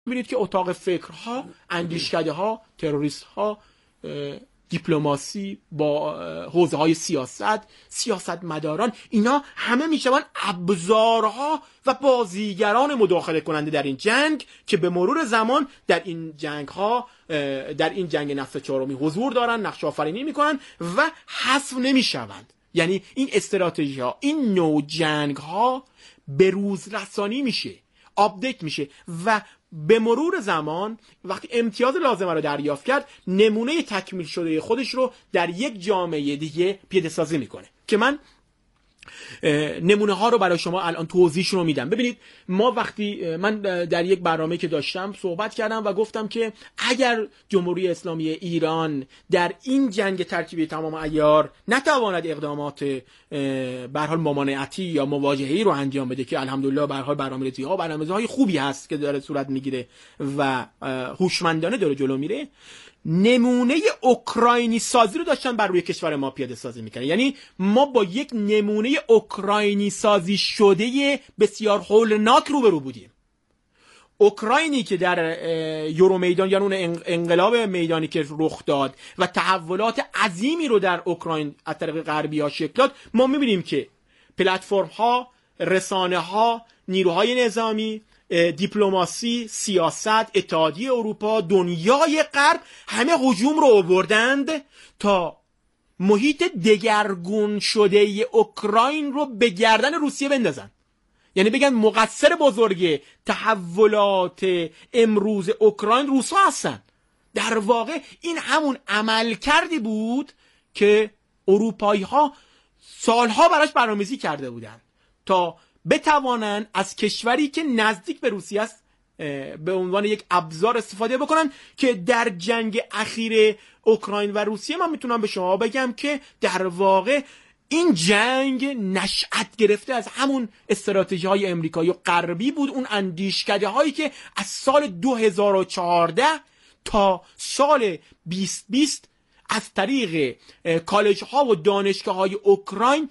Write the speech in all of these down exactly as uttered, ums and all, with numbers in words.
می‌بینید که اتاق فکرها، اندیشکده‌ها، تروریست‌ها، دیپلماسی با حوزه‌های سیاست، سیاستمداران، اینا همه میشوند ابزارها و بازیگران مداخله کننده در این جنگ که به مرور زمان در این جنگ‌ها، در این جنگ نسل چهارمی حضور دارن، نقش آفرینی میکنن و حذف نمیشوند. یعنی این استراتژی‌ها، این نوع جنگ‌ها به روز رسانی میشه، آپدیت میشه و به مرور زمان وقتی امتیاز لازمه رو دریافت کرد، نمونه تکمیل شده خودش رو در یک جامعه دیگه پیاده سازی میکنه که من نمونه ها رو برای شما الان توضیحش رو میدم. ببینید، ما وقتی من در یک برنامه که داشتم صحبت کردم و گفتم که اگر جمهوری اسلامی ایران در این جنگ ترکیبی تمام عیار نتواند اقدامات به هر حال ممانعتی یا مواجهه‌ای رو انجام بده که الحمدلله به هر حال برنامه‌ریزی‌ها برنامه‌های خوبی هست که داره صورت میگیره و هوشمندانه داره جلو میره، نمونه اوکراینی سازی رو داشتن بر روی کشور ما پیاده سازی میکنن. یعنی ما با یک نمونه اوکراینی سازی شده بسیار هولناک روبرو بودیم. اوکراینی که در یورو میدان، یعنی اون انقلاب میدانی که رخ داد و تحولات عظیمی رو در اوکراین از طریق غربی ها شکل داد، ما میبینیم که پلتفرم ها، رسانه ها، نیروهای نظامی، دیپلماسی، سیاست، اتحادیه اروپا، دنیای غرب همه هجوم رو آوردند تا محیط دگرگون شده اوکراین رو به گردن روسیه بندازن. یعنی بگن مقصر بزرگ تحولات امروز اوکراین روسا هستن. در واقع این همون عمل کردی بود که اروپایی ها سالها براش برنامه‌ریزی کرده بودن تا بتوانن از کشوری که نزدیک به روسیه است به عنوان یک ابزار استفاده بکنن که در جنگ اخیر اوکراین و روسیه من میتونم به شما بگم که در واقع این جنگ نشأت گرفته از همون استراتژی های امریکایی و غربی بود، اون اندیشکده هایی که از سال دو هزار و چهارده تا سال بیست بیست از طریق کالج ها و دانشگاه های اوکراین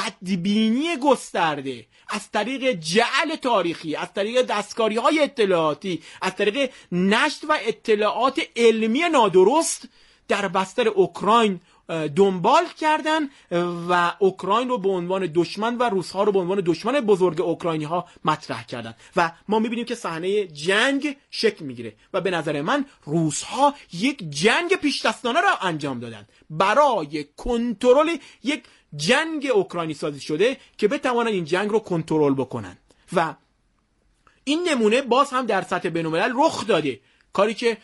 بدبینی گسترده، از طریق جعل تاریخی، از طریق دستکاری های اطلاعاتی، از طریق نشر و اطلاعات علمی نادرست در بستر اوکراین دنبال کردن و اوکراین رو به عنوان دشمن و روس‌ها رو به عنوان دشمن بزرگ اوکراینی ها مطرح کردن و ما میبینیم که صحنه جنگ شکل میگیره و به نظر من روس‌ها یک جنگ پیش‌دستانه را انجام دادن برای کنترل یک جنگ اوکراینی سازی شده که بتوانن این جنگ رو کنترل بکنن و این نمونه باز هم در سطح بین‌الملل رخ داده. کاری که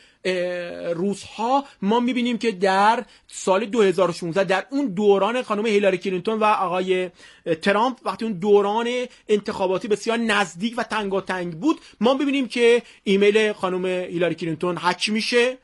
روس ها ما میبینیم که در سال دو هزار و شانزده در اون دوران خانم هیلاری کلینتون و آقای ترامپ، وقتی اون دوران انتخاباتی بسیار نزدیک و تنگاتنگ بود، ما میبینیم که ایمیل خانم هیلاری کلینتون هک میشه،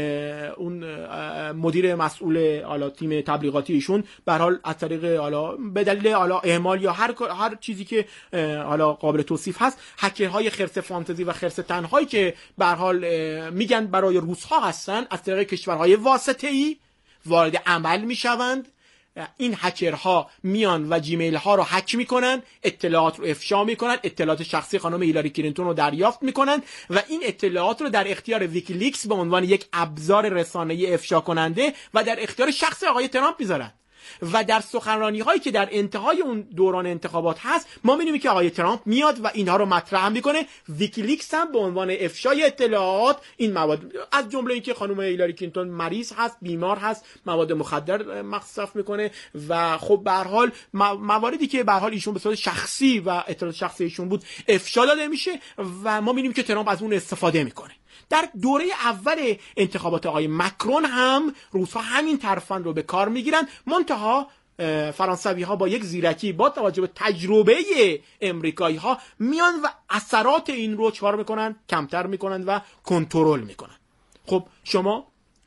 اون مدیر مسئول حالا تیم تبلیغاتی ایشون به هر حال از طریق حالا به دلیل حالا اهمال یا هر هر چیزی که حالا قابل توصیف هست، هکرهای خرس فانتزی و خرس تنهایی که به هر حال میگن برای روس‌ها هستن، از طریق کشورهای واسطه‌ای وارد عمل میشوند. این هکرها میان و جیمیل ها رو هک میکنن، اطلاعات رو افشا میکنن، اطلاعات شخصی خانم هیلاری کلینتون رو دریافت میکنن و این اطلاعات رو در اختیار ویکیلیکس به عنوان یک ابزار رسانه‌ای افشا کننده و در اختیار شخص آقای ترامپ میذارن. و در سخنرانی هایی که در انتهای اون دوران انتخابات هست، ما می‌بینیم که آقای ترامپ میاد و اینها رو مطرح میکنه. ویکیلیکس هم به عنوان افشای اطلاعات این مواد، از جمله اینکه خانم هیلاری کلینتون مریض هست، بیمار هست، مواد مخدر مصرف میکنه و خب به هر حال مواردی که به هر حال ایشون به صورت شخصی و اطلاعات شخصی ایشون بود افشا داده میشه و ما می‌بینیم که ترامپ از اون استفاده میکنه. در دوره اول انتخابات آقای مکرون هم روس‌ها همین ترفند رو به کار میگیرن، منتها فرانسوی ها با یک زیرکی با توجه به تجربه امریکایی ها میان و اثرات این رو چکار میکنن؟ کمتر میکنن و کنترل میکنن. خب شما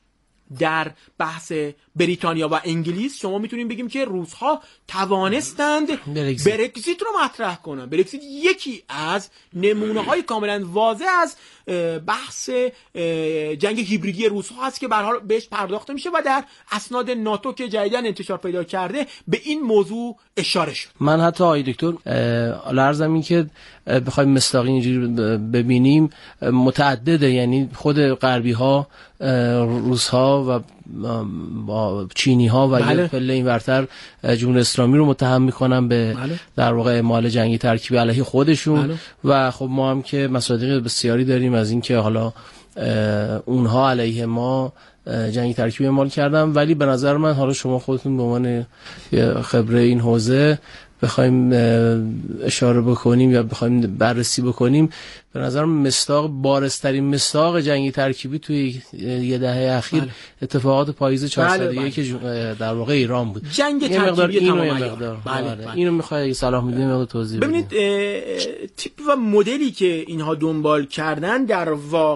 در بحث بریتانیا و انگلیس شما میتونیم بگیم که روس‌ها توانستند برگزیت رو مطرح کنن. برگزیت یکی از نمونه‌های کاملا واضح از بحث جنگ هیبریدی روس‌ها هست که به هر حال بهش پرداخته میشه و در اسناد ناتو که جدیداً انتشار پیدا کرده به این موضوع اشاره شد. من حتی آقای دکتر لرزم این که بخوایم مصداقی اینجوری ببینیم متعدده، یعنی خود غربی ها، روس ها و با چینی ها و بله. یک پله این ورتر جمهوری اسلامی رو متهم میکنن به بله. در واقع اعمال جنگی ترکیبی علیه خودشون بله. و خب ما هم که مصادیق بسیاری داریم از این که حالا اونها علیه ما جنگی ترکیبی اعمال کردن، ولی به نظر من حالا شما خودتون به عنوان خبره این حوزه بخوایم اشاره بکنیم یا بخوایم بررسی بکنیم، به نظر مصداق بارزترین مصداق جنگی ترکیبی توی یه دهه اخیر بله. اتفاقات پاییز چهارصد و یک بله. که در واقع ایران بود. جنگ ترکیبی اینو یه مقدار بله. بله. اینو میخوای اگه صلاح میدونیم مقدار توضیح ببینید. تیپ و مدلی که اینها دنبال کردن در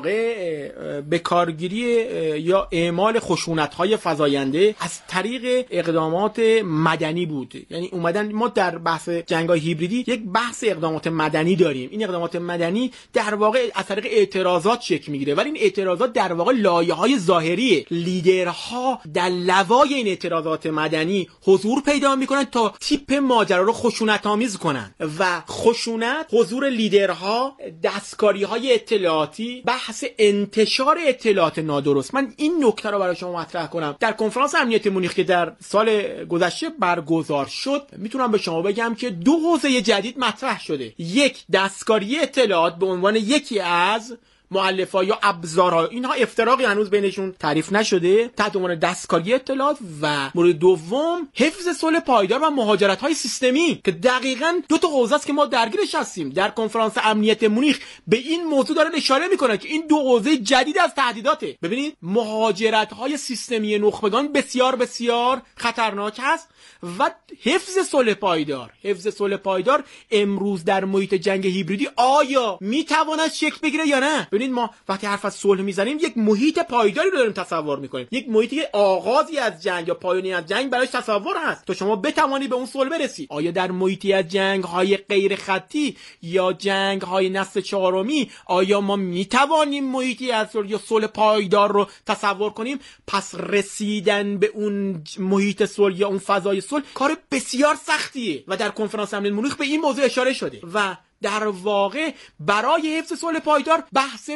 واقع به کارگیری یا اعمال خشونت‌های فزاینده از طریق اقدامات مدنی بود. یعنی اومدن ما در بحث جنگ‌های هیبریدی یک بحث اقدامات مدنی داریم. این اقدامات مدنی در واقع از طریق اعتراضات شکل میگیره، ولی این اعتراضات در واقع لایه‌های ظاهریه. لیدرها در لوای این اعتراضات مدنی حضور پیدا میکنن تا تیپ ماجرا رو خشونت‌آمیز کنن و خشونت، حضور لیدرها، دستکاری‌های اطلاعاتی، بحث انتشار اطلاعات نادرست. من این نکته رو برای شما مطرح کنم. در کنفرانس امنیت مونیخ که در سال گذشته برگزار شد، میتونم به شما بگم که دو حوزه جدید مطرح شده. یک، دستکاری اطلاعات به عنوان یکی از مؤلفه‌ها یا ابزارها، اینها افتراقی هنوز بینشون تعریف نشده، تحت عنوان دستکاری اطلاعات. و مورد دوم، حفظ صلح پایدار و مهاجرت‌های سیستمی که دقیقاً دو تا حوزه است که ما درگیرش هستیم. در کنفرانس امنیت مونیخ به این موضوع دارن اشاره میکنن که این دو حوزه جدید از تهدیداته. ببینید، مهاجرت‌های سیستمی نخبگان بسیار بسیار خطرناک است و حفظ صلح پایدار حفظ صلح پایدار امروز در محیط جنگ هیبریدی آیا میتواند شکل بگیره یا نه؟ ببینید، ما وقتی حرف از صلح میزنیم یک محیط پایداری رو داریم تصور میکنیم، یک محیطی که آغازی از جنگ یا پایانی از جنگ براش تصور هست تا شما بتوانی به اون صلح برسی. آیا در محیطی از جنگ های غیر خطی یا جنگ های نسل چهارمی آیا ما میتوانیم محیطی از صلح یا صلح پایدار رو تصور کنیم؟ پس رسیدن به اون محیط صلح یا اون فضای صلح کار بسیار سختیه و در کنفرانس امنیت مونیخ به این موضوع اشاره شده و در واقع برای حفظ صلح پایدار بحث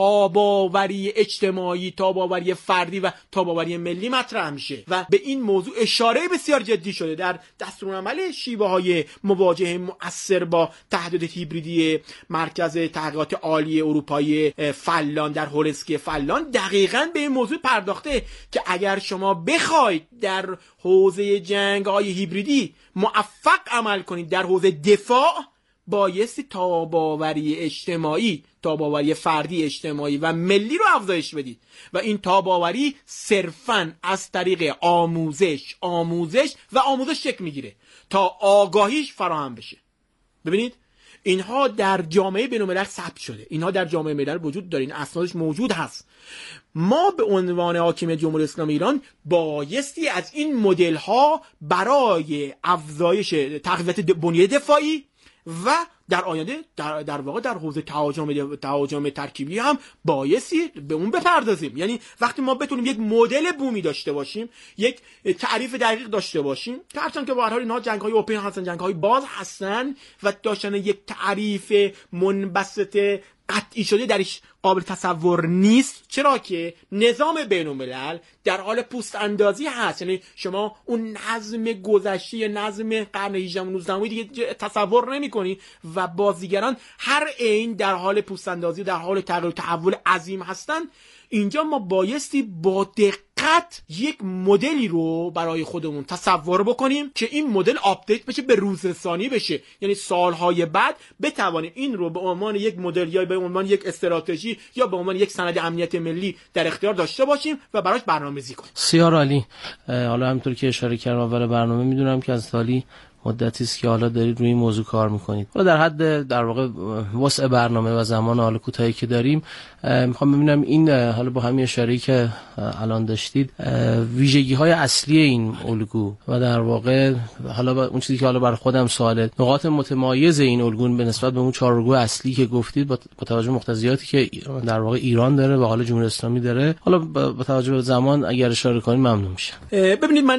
تاباوری اجتماعی، تاباوری فردی و تاباوری ملی مطرح میشه و به این موضوع اشاره بسیار جدی شده در دستورالعمل شیوه‌های مواجهه مؤثر با تهدید هیبریدی مرکز تحقیقات عالی اروپایی فلان در هولنسکی فلان. دقیقاً به این موضوع پرداخته که اگر شما بخواید در حوزه جنگ‌های هیبریدی موفق عمل کنید در حوزه دفاع، بایستی تاباوری اجتماعی، تاباوری فردی اجتماعی و ملی رو افزایش بدید و این تاباوری صرفاً از طریق آموزش آموزش و آموزش شکل میگیره تا آگاهیش فراهم بشه. ببینید، اینها در جامعه بین‌الملل ثبت شده، اینها در جامعه ملل وجود داره، این اسنادش موجود هست. ما به عنوان حاکمیت جمهوری اسلامی ایران بایستی از این مدل ها برای افزایش تقویت بنیه دفاعی و در آینده در, در واقع در حوزه تهاجم تهاجم ترکیبی هم بایستی به اون بپردازیم. یعنی وقتی ما بتونیم یک مدل بومی داشته باشیم، یک تعریف دقیق داشته باشیم، که هرچند که به هر حال اینا جنگ‌های اوپن هستن، جنگ‌های باز هستن و داشتن یک تعریف منبسط قطعی شده درش قابل تصور نیست، چرا که نظام بین‌الملل در حال پوست اندازی هست. یعنی شما اون نظم گذشته، نظم قرن هجدهم و نوزدهم دیگه تصور نمی‌کنی و بازیگران هر عین در حال پوست اندازی، در حال تغییر و تحول عظیم هستن. اینجا ما بایستی با دقت یک مدلی رو برای خودمون تصور بکنیم که این مدل آپدیت بشه، به روزرسانی بشه، یعنی سالهای بعد بتوانیم این رو به عنوان یک مدل یا به عنوان یک استراتژی یا به عنوان یک سند امنیت ملی در اختیار داشته باشیم و براش برنامه‌ریزی کنیم. بسیار عالی. حالا همونطور که اشاره کردم اول برنامه، میدونم که از تالی مدتی است که حالا دارید روی این موضوع کار میکنید. حالا در حد در واقع وسع برنامه و زمان حالا کوتاهی که داریم میخوام ببینم این حالا با همین اشاره‌ای که الان داشتید ویژگی‌های اصلی این الگو و در واقع حالا اون چیزی که حالا برای خودم سواله، نقاط متمایز این الگو به نسبت به اون چهار الگو اصلی که گفتید با توجه به مقتضیاتی که در واقع ایران داره و حالا جمهوری اسلامی داره، حالا با توجه به زمان اگر اشاره کنید ممنون میشم. ببینید من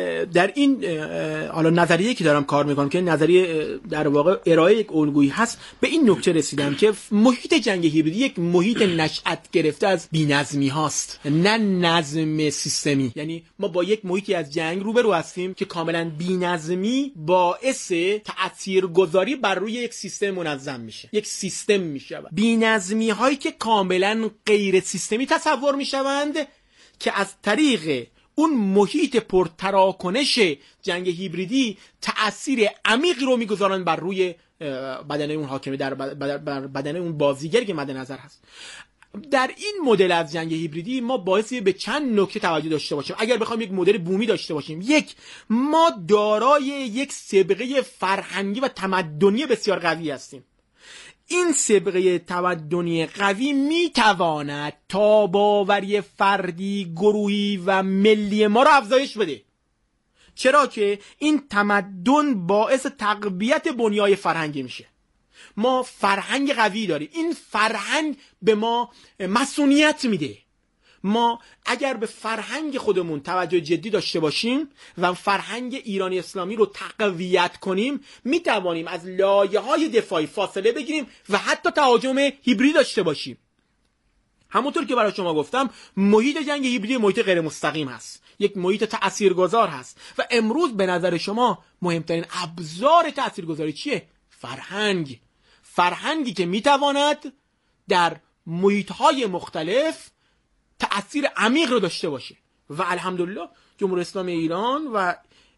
در این حالا نظریه که دارم کار میکنم که نظریه در واقع ارائه یک الگویی هست، به این نکته رسیدم که محیط جنگ هیبریدی یک محیط نشأت گرفته از بی‌نظمی هاست، نه نظم سیستمی. یعنی ما با یک محیطی از جنگ روبرو هستیم که کاملا بی‌نظمی باعث تاثیرگذاری بر روی یک سیستم منظم میشه، یک سیستم میشه. بی‌نظمی هایی که کاملا غیر سیستمی تصور میشوند که از طریق اون محیط پرتراکنش جنگ هیبریدی تأثیر عمیقی رو میگذارن بر روی بدن اون حاکم، در بدن اون بازیگری که مد نظر هست. در این مدل از جنگ هیبریدی ما باعثی به چند نکته توجه داشته باشیم. اگر بخوایم یک مدل بومی داشته باشیم، یک، ما دارای یک سابقه فرهنگی و تمدنی بسیار قوی هستیم. این سابقه تمدنی قوی میتواند تاباوری فردی، گروهی و ملی ما را افزایش بده، چرا که این تمدن باعث تقویت بنیای فرهنگی میشه. ما فرهنگ قوی داریم، این فرهنگ به ما مسئولیت میده. ما اگر به فرهنگ خودمون توجه جدی داشته باشیم و فرهنگ ایرانی اسلامی رو تقویت کنیم، میتوانیم از لایه‌های دفاعی فاصله بگیریم و حتی تهاجم هیبریدی داشته باشیم. همونطور که برای شما گفتم، محیط جنگ هیبریدی محیط غیر مستقیم هست، یک محیط تاثیرگذار هست و امروز به نظر شما مهمترین ابزار تاثیرگذاری چیه؟ فرهنگ. فرهنگی که میتواند در محیط‌های مختلف تأثیر عمیق رو داشته باشه و الحمدلله جمهوری اسلامی ایران و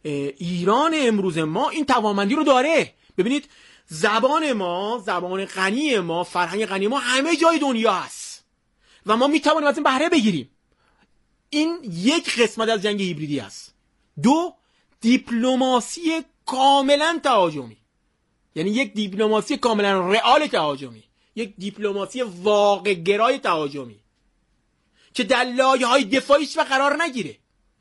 ایران امروز ما این توانمندی رو داره. ببینید زبان ما، زبان غنی ما، فرهنگ غنی ما همه جای دنیا هست و ما میتوانیم از این بهره بگیریم. این یک قسمت از جنگ هیبریدی است. دو، دیپلماسی کاملا تهاجمی، یعنی یک دیپلماسی کاملا رئال تهاجمی، یک دیپلماسی واقع گرای تهاجمی که در لایه‌های دفاعیش و قرار نگیره.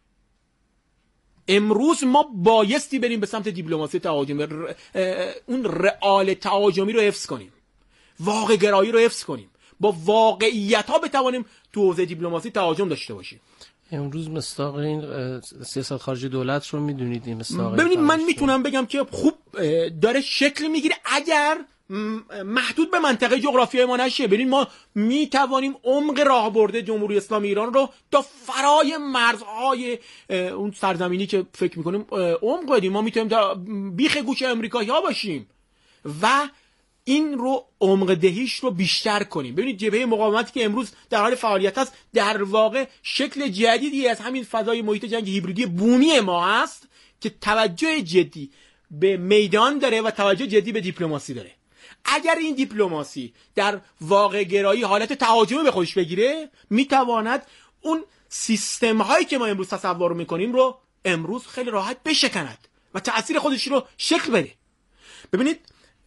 امروز ما بایستی بریم به سمت دیپلماسی تهاجمی، اون رئال تهاجمی رو حفظ کنیم، واقع گرایی رو حفظ کنیم، با واقعیت ها بتوانیم تو حوزه دیپلماسی تهاجم داشته باشیم. امروز مصداق این سیاست خارجی دولت رو میدونید این مصداق؟ ببینید من میتونم بگم که خوب داره شکل میگیره اگر محدود به منطقه جغرافیایی ما نشه. ببینید ما میتوانیم عمق راهبرد جمهوری اسلامی ایران رو تا فرای مرزهای اون سرزمینی که فکر میکنیم عمق بدیم. ما میتونیم تا بیخ گوش امریکایی ها باشیم و این رو عمق دهیش رو بیشتر کنیم. ببینید جبهه مقاومتی که امروز در حال فعالیت است در واقع شکل جدیدی از همین فضای محیط جنگ هیبریدی بومی ما هست که توجه جدی به میدان داره و توجه جدی به دیپلماسی داره. اگر این دیپلماسی در واقع گرایی حالت تهاجمی به خودش بگیره، میتواند اون سیستم هایی که ما امروز تصور میکنیم رو امروز خیلی راحت بشکند و تأثیر خودش رو شکل بده. ببینید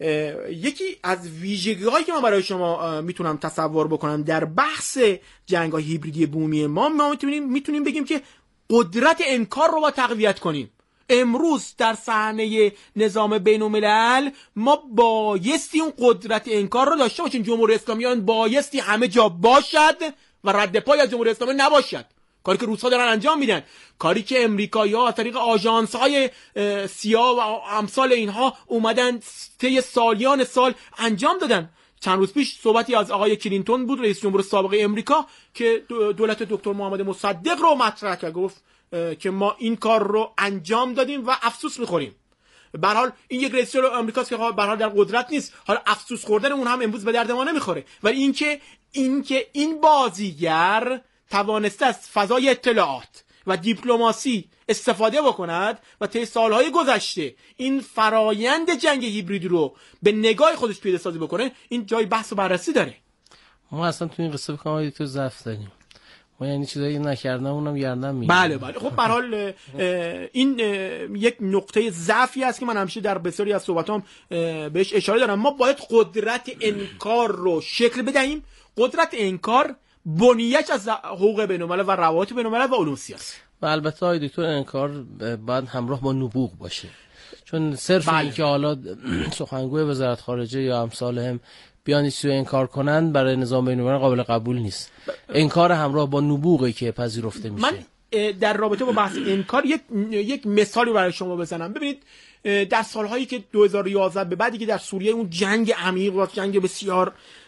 یکی از ویژگی هایی که من برای شما میتونم تصور بکنم در بحث جنگ های هیبریدی بومی ما، ما میتونیم میتونیم بگیم که قدرت انکار رو با تقویت کنیم. امروز در صحنه نظام بین الملل ما بایستی اون قدرت انکار رو داشته باشیم. جمهوری اسلامی بایستی همه جا باشد و رد پای از جمهوری اسلامی نباشد. کاری که روس‌ها دارن انجام میدن، کاری که امریکایی‌ها از طریق آژانس‌های سیا و امثال اینها اومدن طی سالیان سال انجام دادن. چند روز پیش صحبتی از آقای کلینتون بود، رئیس جمهور سابق امریکا، که دولت دکتر محمد مصدق رو مطرح کرد، گفت که ما این کار رو انجام دادیم و افسوس می‌خوریم. به هر حال این یک رئیس جمهور آمریکاست که به هر حال در قدرت نیست، حالا افسوس خوردن اون هم امروز به درد ما نمیخوره. ولی اینکه اینکه این بازیگر توانسته از فضای اطلاعات و دیپلماسی استفاده بکند و طی سالهای گذشته این فرایند جنگ هیبریدی رو به نگاه خودش پیاده سازی بکنه، این جای بحث و بررسی داره. ما اصلا تو این قصه بکنم تو ضعف داریم. ما یعنی چیزایی نکردم اونم گردن میگیره. بله بله. خب به هر حال این یک نقطه ضعفی است که من همیشه در بسیاری از صحبتام بهش اشاره دارم. ما باید قدرت انکار رو شکل بدهیم. قدرت انکار بنیه‌اش از حقوق بین‌الملل و روابط بین‌الملل و علوم سیاسی. و البته آقای دکتر انکار باید همراه با نبوغ باشه، چون صرف بله. این که حالا سخنگوی وزارت خارجه یا امثال هم بیان چیزی انکار کنن برای نظام بین‌الملل قابل قبول نیست. انکار همراه با نبوغی که پذیرفته میشه. من در رابطه با بحث انکار یک یک مثالی برای شما بزنم. ببینید در سالهایی که دو هزار و یازده به بعدی که در سوریه اون جنگ عمیق و جنگ بسیار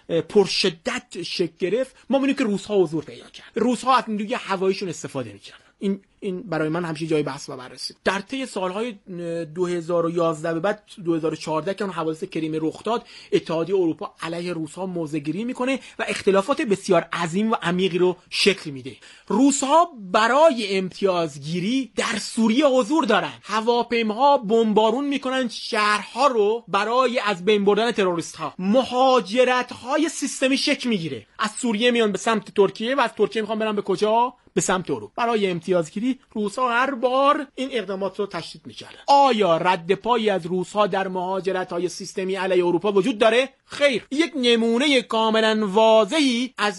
پرشدت شکل گرفت، ما می‌بینیم که روس‌ها حضور پیدا کردن. روس‌ها از نیروی هواییشون استفاده می‌کردن. این این برای من همیشه جای بحث و بررسی. در طی سالهای دو هزار و یازده به بعد دو هزار و چهارده که اون حوادث کریم رخ داد، اتحادیه اروپا علیه روس‌ها موضع‌گیری میکنه و اختلافات بسیار عظیم و عمیقی رو شکل میده. روس‌ها برای امتیازگیری در سوریه حضور دارن. هواپیماها بمبارون میکنن شهرها رو برای از بین بردن تروریست‌ها. مهاجرت‌های سیستمی شکل میگیره. از سوریه میان به سمت ترکیه و از ترکیه میخوان برن به کجا؟ به سمت اروپا. برای امتیازگیری روس‌ها هر بار این اقدامات رو تشدید می‌کردن. آیا رد پایی از روس‌ها در مهاجرت‌های سیستمی علیه اروپا وجود داره؟ خیر. یک نمونه کاملا واضحی از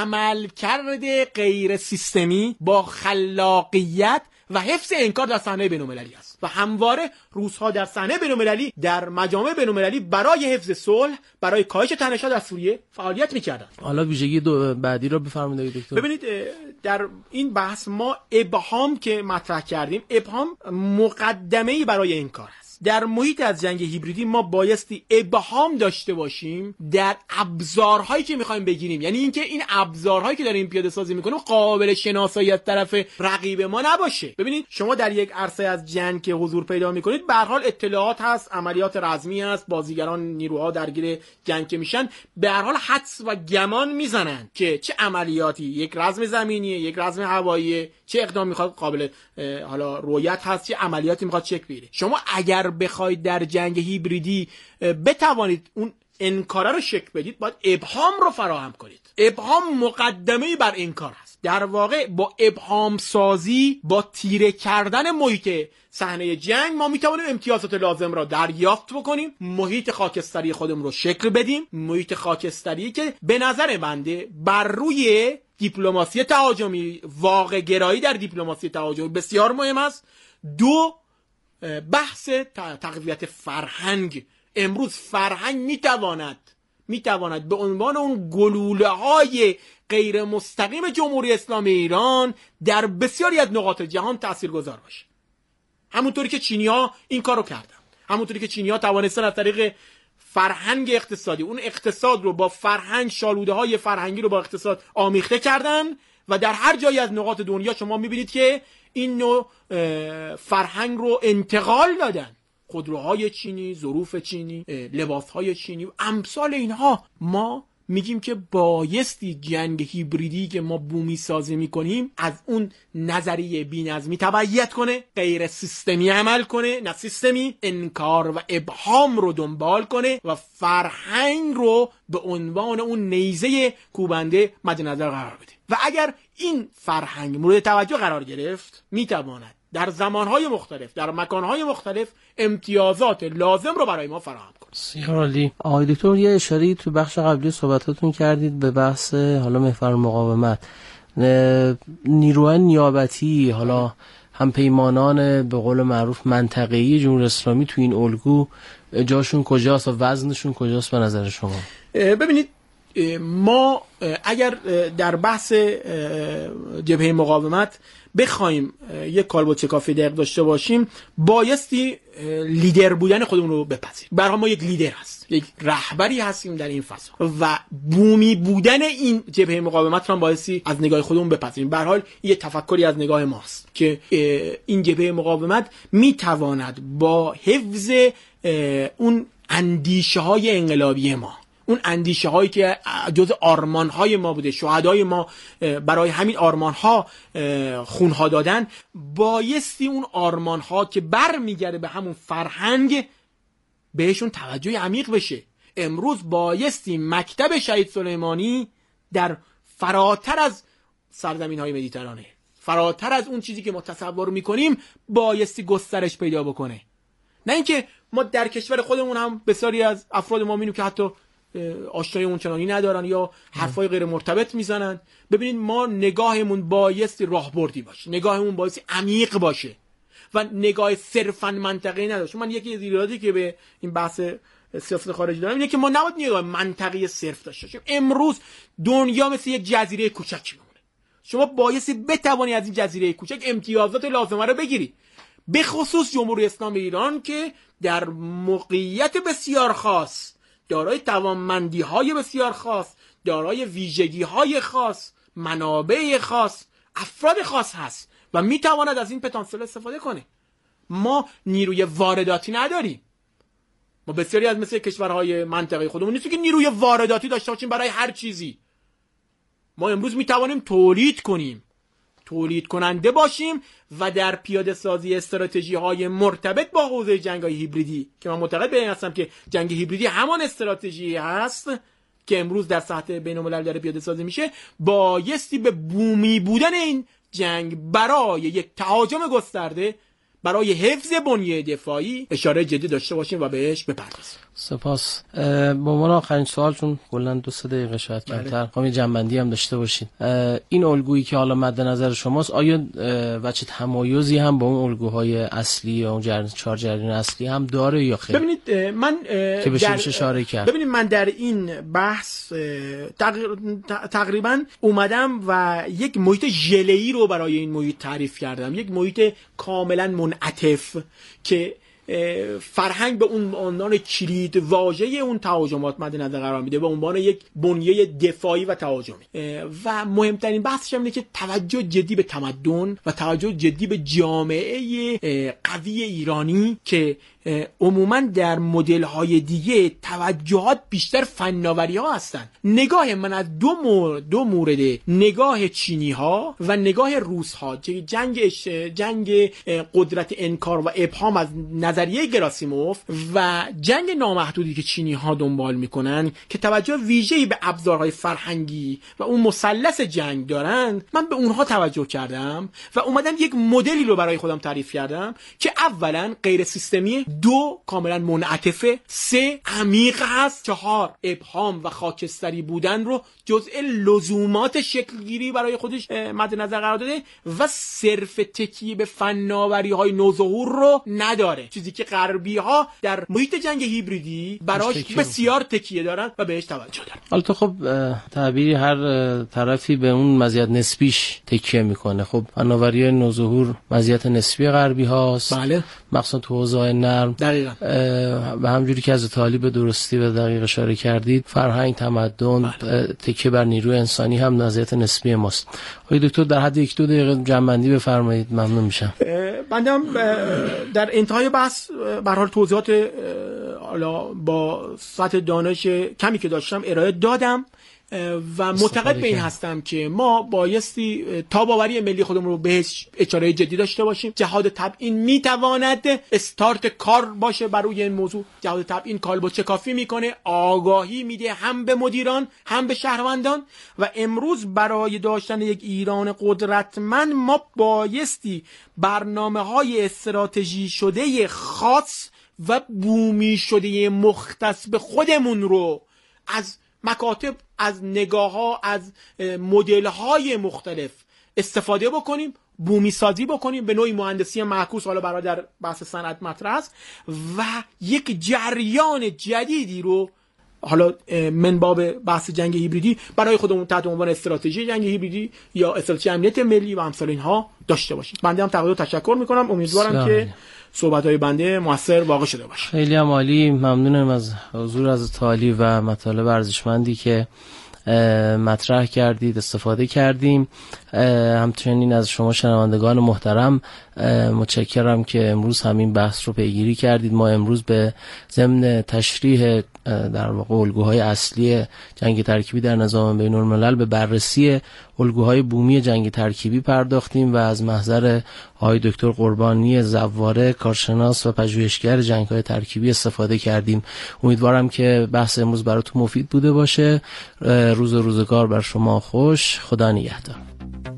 عملکرد غیر سیستمی با خلاقیت و حفظ انکار در صحنه بین‌المللی است و همواره روس‌ها در صحنه بین‌المللی در مجامع بین‌المللی برای حفظ صلح، برای کاهش تنش‌ها در سوریه فعالیت می‌کردند. حالا ویژگی دو بعدی رو بفرمایید دکتر. ببینید در این بحث ما ابهام که مطرح کردیم، ابهام مقدمه‌ای برای انکار است. در محیط از جنگ هیبریدی ما بایستی ابهام داشته باشیم در ابزارهایی که می‌خوایم بگیریم، یعنی اینکه این ابزارهایی که داریم پیاده سازی می‌کنیم قابل شناسایی از طرف رقیب ما نباشه. ببینید شما در یک عرصه از جنگ که حضور پیدا می‌کنید به هر حال اطلاعات هست، عملیات رزمی هست، بازیگران نیروها درگیر جنگ که میشن به هر حال حدس و گمان میزنن که چه عملیاتی، یک رزم زمینیه، یک رزم هوایی، چه اقدام میخواد قابل حالا رویت هست، چه عملیاتی میخواد شکل بگیره. شما اگر بخواید در جنگ هیبریدی بتوانید اون انکار رو شکل بدید، باید ابهام رو فراهم کنید. ابهام مقدمه‌ای بر انکار است. در واقع با ابهام سازی، با تیره کردن محیط صحنه جنگ ما میتوانیم امتیازات لازم را دریافت بکنیم، محیط خاکستری خودمون رو شکل بدیم، محیط خاکستری که به نظر بنده بر روی دیپلماسی تهاجمی، واقع گرایی در دیپلماسی تهاجمی بسیار مهم است. دو، بحث تقویت فرهنگ. امروز فرهنگ میتواند میتواند به عنوان اون گلوله های غیر مستقیم جمهوری اسلامی ایران در بسیاری از نقاط جهان تاثیرگذار باشه. همونطوری که چینی‌ها این کارو کردن، همونطوری که چینی‌ها توانستن از طریق فرهنگ اقتصادی اون اقتصاد رو با فرهنگ، شالوده های فرهنگی رو با اقتصاد آمیخته کردن و در هر جایی از نقاط دنیا شما میبینید که این نوع فرهنگ رو انتقال دادن. خودروهای چینی، ظروف چینی، لباسهای چینی و امثال اینها. ما میگیم که بایستی جنگ هیبریدی که ما بومی سازی میکنیم از اون نظریه بی‌نظمی تبعیت کنه، غیر سیستمی عمل کنه، نه سیستمی، انکار و ابهام رو دنبال کنه و فرهنگ رو به عنوان اون نیزه کوبنده مد نظر قرار بده. و اگر این فرهنگ مورد توجه قرار گرفت، میتواند در زمانهای مختلف، در مکانهای مختلف امتیازات لازم رو برای ما فراهم کنه. بسیار عالی. آقای دکتر یه اشاره‌ای تو بخش قبلی صحبتاتون کردید به بحث حالا محور مقاومت. نیروهای نیابتی، حالا هم پیمانان به قول معروف منطقه‌ای جمهوری اسلامی تو این الگو جاشون کجاست و وزنشون کجاست به نظر شما؟ ببینید ما اگر در بحث جبهه مقاومت بخوایم یک کالبد شکافی دقیق داشته باشیم، بایستی لیدر بودن خودمون رو بپذیریم. برای ما یک لیدر هست، یک رهبری هستیم در این فضا و بومی بودن این جبهه مقاومت رو هم بایستی از نگاه خودمون بپذیریم. به هر حال یه تفکری از نگاه ماست که این جبهه مقاومت میتواند با حفظ اون اندیشه های انقلابی ما، اون اندیشه هایی که جز آرمان های ما بوده، شهدای ما برای همین آرمان ها خون ها دادن، بایستی اون آرمان ها که بر میگرده به همون فرهنگ بهشون توجه عمیق بشه. امروز بایستی مکتب شهید سلیمانی در فراتر از سرزمین‌های مدیترانه، فراتر از اون چیزی که ما تصور می‌کنیم بایستی گسترش پیدا بکنه. نه اینکه ما در کشور خودمون هم بسیاری از افراد ما می‌بینیم که حتی آشنایی اون چنانی ندارن یا حرفای غیر مرتبط میزنن. ببینید ما نگاهمون بایستی راهبردی باشه، نگاهمون بایستی عمیق باشه و نگاه صرفاً منطقی نداشته. من یکی از ایرادی که به این بحث سیاست خارجی دارم اینه که ما نباید نگاه منطقی صرف داشته باشیم. امروز دنیا مثل یک جزیره کوچک میمونه. شما بایستی بتوانی از این جزیره کوچک امتیازات لازمه رو بگیری، به خصوص جمهوری اسلامی ایران که در موقعیت بسیار خاص، دارای توانمندی‌های بسیار خاص، دارای ویژگی‌های خاص، منابع خاص، افراد خاص هست و میتواند از این پتانسیل استفاده کنه. ما نیروی وارداتی نداریم. ما بسیاری از مثل کشورهای منطقه خودمون نیست که نیروی وارداتی داشته باشیم برای هر چیزی. ما امروز میتوانیم تولید کنیم، تولید کننده باشیم و در پیاده سازی استراتژی های مرتبط با حوزه جنگ های هیبریدی که من معتقد به این هستم که جنگ هیبریدی همان استراتژی هست که امروز در سطح بین الملل داره پیاده سازی میشه، بایستی به بومی بودن این جنگ برای یک تهاجم گسترده، برای حفظ بنیه دفاعی اشاره جدی داشته باشیم و بهش بپردازیم. سپاس. به عنوان آخرین سوال، چون کلا دو سه دقیقه شاید کمتر، خواهم یه جنبندی هم داشته باشید. این الگویی که حالا مد نظر شماست آیا وجه تمایزی هم با اون الگوهای اصلی یا اون جریان چهار جریان اصلی هم داره یا خیر؟ ببینید من که بشه در... اشاره کرد. ببینید من در این بحث تقریبا اومدم و یک محیط ژله‌ای رو برای این محیط تعریف کردم، یک محیط کاملا منعطف که فرهنگ به اون عنوان کلید واژه اون تهاجمات مد نظر قرار میده، به عنوان یک بنیه دفاعی و تهاجمی. و مهمترین بحثش اینه که توجه جدی به تمدن و توجه جدی به جامعه قوی ایرانی که عموما در مدل های دیگه توجهات بیشتر فناوری ها هستن. نگاه من از دو مورد دو مورد نگاه چینی ها و نگاه روس ها، جنگ جنگ قدرت انکار و ابهام از نظریه گراسیموف و جنگ نامحدودی که چینی ها دنبال میکنن که توجه ویژه‌ای به ابزارهای فرهنگی و اون مثلث جنگ دارن، من به اونها توجه کردم و اومدم یک مدلی رو برای خودم تعریف کردم که اولا غیر سیستمی، دو کاملا منعطفه، سه عمیق هست، چهار ابهام و خاکستری بودن رو جزء لزومات شکلگیری برای خودش مد نظر قرار داده و صرف تکیه به فناوری های نوظهور رو نداره، چیزی که غربی ها در محیط جنگ هیبریدی براش بسیار تکیه دارن و بهش توجه دارن. حالا تو خب تعبیری هر طرفی به اون مزیت نسبیش تکیه میکنه. خب فناوری نوظهور مزیت نسبی غربی هاست، بله، مخصوصا تو حوزه‌های نرم. دقیقاً. و همجوری که از طالب به درستی و دقیق اشاره کردید، فرهنگ، تمدن، بله، تکیه بر نیروی انسانی هم مزیت نسبی ماست. آقای دکتر در حد یک دو دقیقه جنبندی بفرمایید، ممنون میشم. بنده هم در انتهای بحث به هر حال توضیحات حالا با سطح دانش کمی که داشتم ارائه دادم و معتقد به این هستم که ما بایستی تاباوری ملی خودمون رو بهش اشاره جدی داشته باشیم. جهاد تبیین میتواند استارت کار باشه بر روی این موضوع. جهاد تبیین کالبد کافی میکنه، آگاهی میده هم به مدیران هم به شهروندان و امروز برای داشتن یک ایران قدرتمند ما بایستی برنامه‌های استراتژی شده خاص و بومی شده مختص به خودمون رو از مکاتب، از نگاه ها، از مدل های مختلف استفاده بکنیم، بومی سازی بکنیم، به نوعی مهندسی معکوس حالا برای در بحث صنعت مطرح است و یک جریان جدیدی رو حالا من باب بحث جنگ هیبریدی برای خودمون تحت عنوان استراتژی جنگ هیبریدی یا استراتژی امنیت ملی و امثال اینها داشته باشیم. بنده هم تقدیر تشکر میکنم، امیدوارم که صحبت‌های بنده موثر واقع شده باشه. خیلی هم عالی، ممنونم از حضور از تعالی و مطالب ارزشمندی که مطرح کردید، استفاده کردیم. همچنین از شما شنوندگان محترم متشکرم که امروز همین بحث رو پیگیری کردید. ما امروز به ضمن تشریح در واقع الگوهای اصلی جنگ ترکیبی در نظام بین الملل به بررسی الگوهای بومی جنگ ترکیبی پرداختیم و از محضر آقای دکتر قربانی زواره، کارشناس و پژوهشگر جنگ‌های ترکیبی استفاده کردیم. امیدوارم که بحث امروز براتون مفید بوده باشه. روز و روزگار بر شما خوش. خدا نگهدار.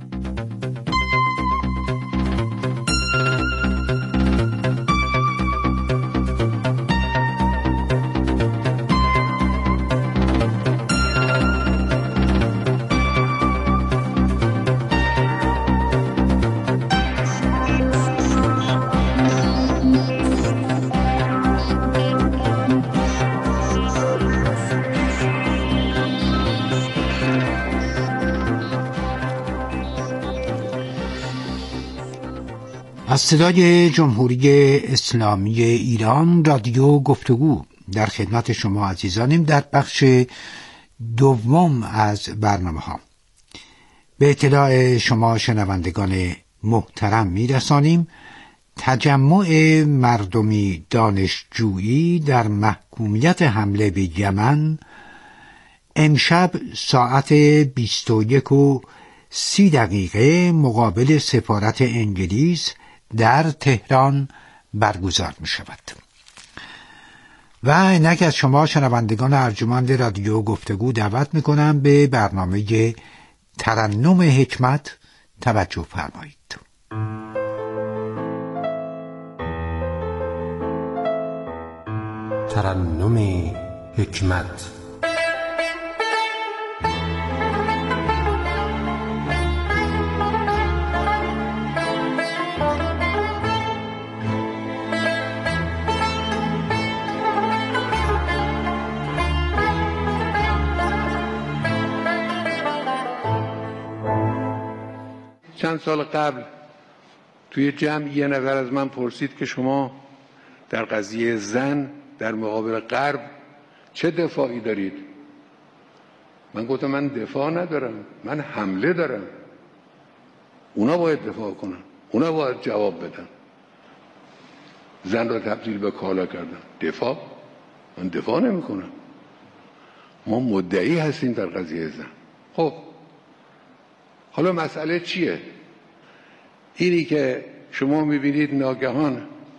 از صدای جمهوری اسلامی ایران رادیو گفتگو در خدمت شما عزیزانیم در بخش دوم از برنامه ها. به اطلاع شما شنوندگان محترم میرسانیم تجمع مردمی دانشجویی در محکومیت حمله به یمن امشب ساعت بیست و یک و سی دقیقه مقابل سفارت انگلیس در تهران برگزار می شود. و اینک از شما شنوندگان ارجمند رادیو گفتگو دعوت می کنم به برنامه ترنم حکمت توجه فرمایید. ترنم حکمت. چند سال قبل توی جمع یه نفر از من پرسید که شما در قضیه زن در مقابل غرب چه دفاعی دارید؟ من گفتم من دفاع ندارم، من حمله دارم. اونا باید دفاع کنن، اونا باید جواب بدن. زن را تبدیل به کالا کردن. دفاع؟ من دفاع نمی کنم. ما مدعی هستیم در قضیه زن. خب حالا مسئله چیه؟ اینی که شما میبینید ناگهان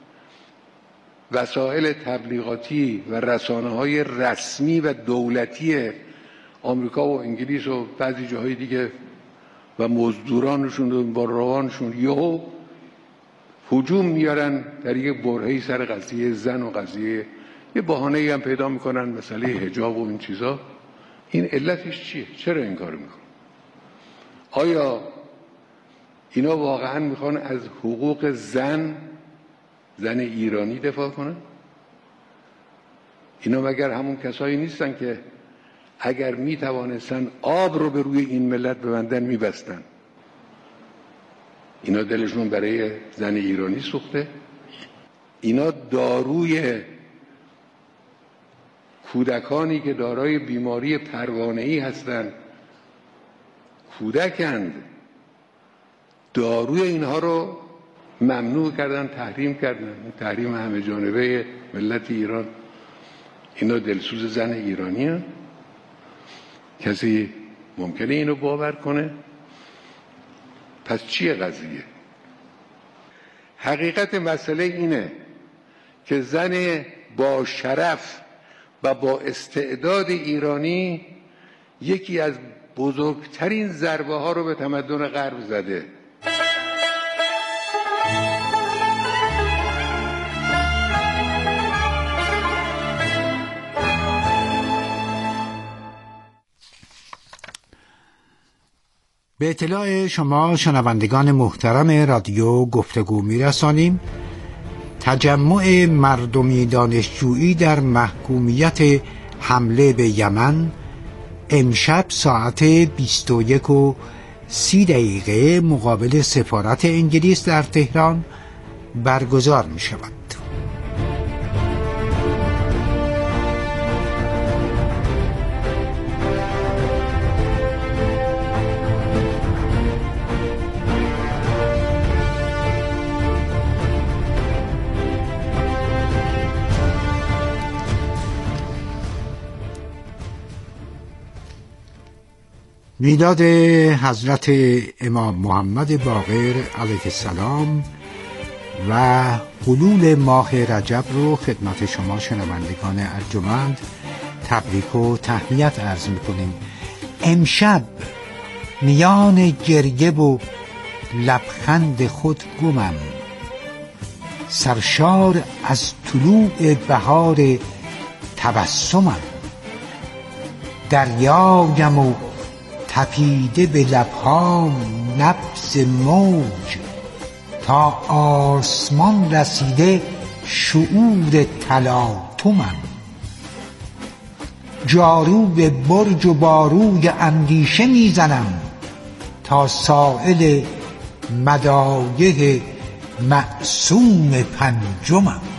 وسایل تبلیغاتی و رسانه‌های رسمی و دولتی آمریکا و انگلیس و بعضی جاهای دیگه و مزدورانشون و بارروانشون یهو هجوم میارن در یک برهه‌ای سر قضیه زن و قضیه یه بهانه‌ای هم پیدا میکنن، مسئله حجاب و این چیزا. این علتش چیه؟ چرا این کارو میکنن؟ آیا اینا واقعا میخوان از حقوق زن زن ایرانی دفاع کنن؟ اینا مگر همون کسایی نیستن که اگر میتوانستن آب رو به روی این ملت ببندن میبستن؟ اینا دلشون برای زن ایرانی سوخته؟ اینا داروی کودکانی که دارای بیماری پروانه‌ای هستند کودکند، داروی اینها رو ممنوع کردن، تحریم کردن، تحریم همه جانبه ملت ایران. اینا دلسوز زن ایرانی هست؟ کسی ممکنه اینو باور کنه؟ پس چیه قضیه؟ حقیقت مسئله اینه که زن با شرف و با استعداد ایرانی یکی از بزرگترین ضربه ها رو به تمدن غرب زده. به اطلاع شما شنوندگان محترم رادیو گفتگو میرسانیم تجمع مردمی دانشجویی در محکومیت حمله به یمن امشب ساعت بیست و یک و سی دقیقه مقابل سفارت انگلیس در تهران برگزار می شود. میلاد حضرت امام محمد باقر علیه السلام و حلول ماه رجب رو خدمت شما شنوندگان ارجمند تبریک و تهنیت عرض میکنیم. امشب میان گریه و لبخند خود گمم، سرشار از طلوع بهار تبسمم، دریایم و تپیده به لبهام نبض موج، تا آسمان رسیده شعور تلاطمم، جارو به برج و باروی اندیشه میزنم، تا سائل مدایح معصوم پنجمم.